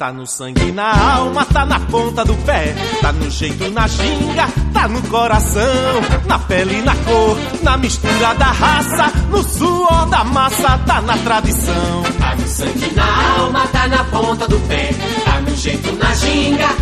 Tá no sangue e na alma, tá na ponta do pé. Tá no jeito, na ginga, tá no coração. Na pele e na cor, na mistura da raça. No suor da massa, tá na tradição. Tá no sangue e na alma, tá na ponta do pé. Tá no jeito, na ginga,